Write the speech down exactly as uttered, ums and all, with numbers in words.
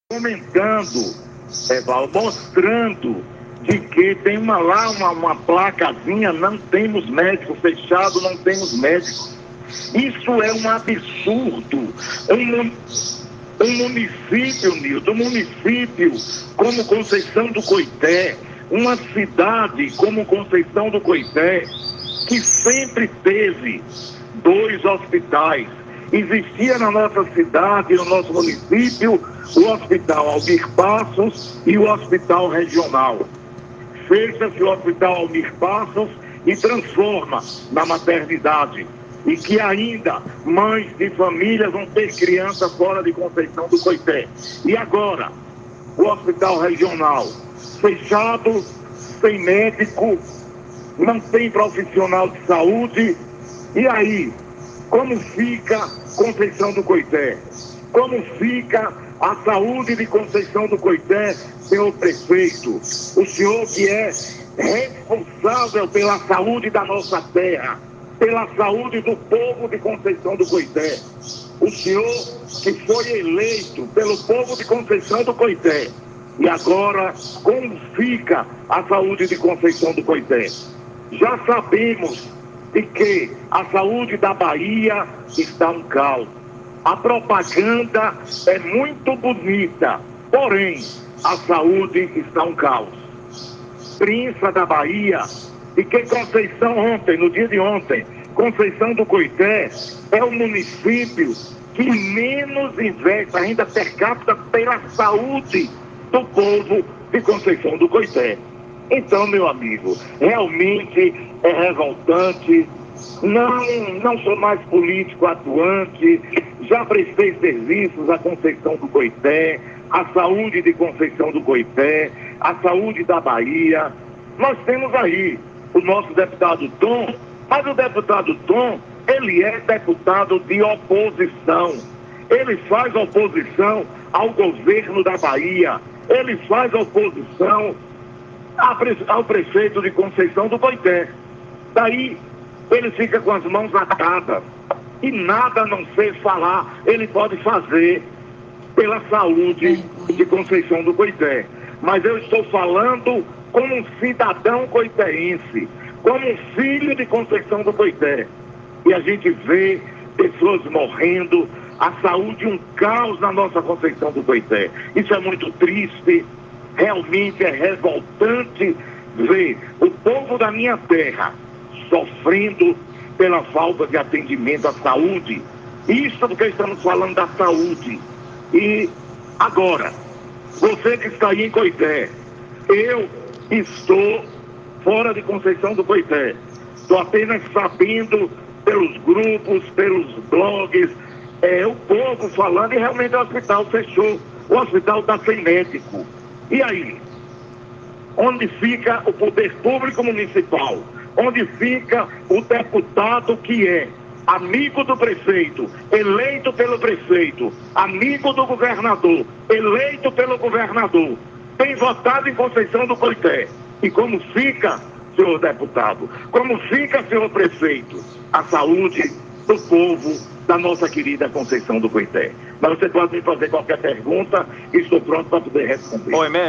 comentando, Evaldo, mostrando de que tem uma, lá uma, uma placazinha, não temos médico, fechado, não temos médicos. Isso é um absurdo. Um, um município, Nildo, um município como Conceição do Coité, uma cidade como Conceição do Coité, que sempre teve dois hospitais. Existia na nossa cidade, no nosso município, o Hospital Almir Passos e o Hospital Regional. Fecha-se o Hospital Almir Passos e transforma na maternidade. E que ainda mães de famílias vão ter crianças fora de Conceição do Coité. E agora, o Hospital Regional fechado, sem médico, não tem profissional de saúde. E aí, como fica Conceição do Coité? Como fica a saúde de Conceição do Coité, senhor prefeito? O senhor que é responsável pela saúde da nossa terra, pela saúde do povo de Conceição do Coité. O senhor que foi eleito pelo povo de Conceição do Coité. E agora, como fica a saúde de Conceição do Coité? Já sabemos de que a saúde da Bahia está um caos. A propaganda é muito bonita, porém, a saúde está um caos. Prinça da Bahia, e que Conceição ontem, no dia de ontem, Conceição do Coité é o município que menos investe ainda per capita pela saúde do povo de Conceição do Coité. Então, meu amigo, realmente é revoltante. Não, não sou mais político atuante, já prestei serviços à Conceição do Coité, à saúde de Conceição do Coité, à saúde da Bahia. Nós temos aí o nosso deputado Tom, mas o deputado Tom, ele é deputado de oposição. Ele faz oposição ao governo da Bahia, ele faz oposição ao prefeito de Conceição do Coité. Daí ele fica com as mãos atadas e nada a não ser falar ele pode fazer pela saúde de Conceição do Coité. Mas eu estou falando como um cidadão coitéense, como um filho de Conceição do Coité. E a gente vê pessoas morrendo, a saúde um caos na nossa Conceição do Coité. Isso é muito triste. Realmente é revoltante ver o povo da minha terra sofrendo pela falta de atendimento à saúde. Isso porque estamos falando da saúde. E agora, você que está aí em Coité, eu estou fora de Conceição do Coité. Estou apenas sabendo pelos grupos, pelos blogs, é, o povo falando e realmente o hospital fechou. O hospital está sem médico. E aí? Onde fica o poder público municipal? Onde fica o deputado que é amigo do prefeito, eleito pelo prefeito, amigo do governador, eleito pelo governador, tem votado em Conceição do Coité? E como fica, senhor deputado? Como fica, senhor prefeito, a saúde do povo da nossa querida Conceição do Coité? Mas você pode me fazer qualquer pergunta e estou pronto para poder responder. Oi,